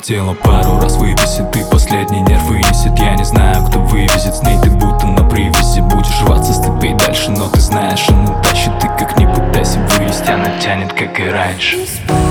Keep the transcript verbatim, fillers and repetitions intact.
Хотела пару раз вывесить, ты последний нерв вынесет. Я не знаю, кто вывезет, с ней ты будто на привязи. Будешь рваться с цепей дальше, но ты знаешь, она тащит. Ты как ни пытайся вывести, она тянет, как и раньше.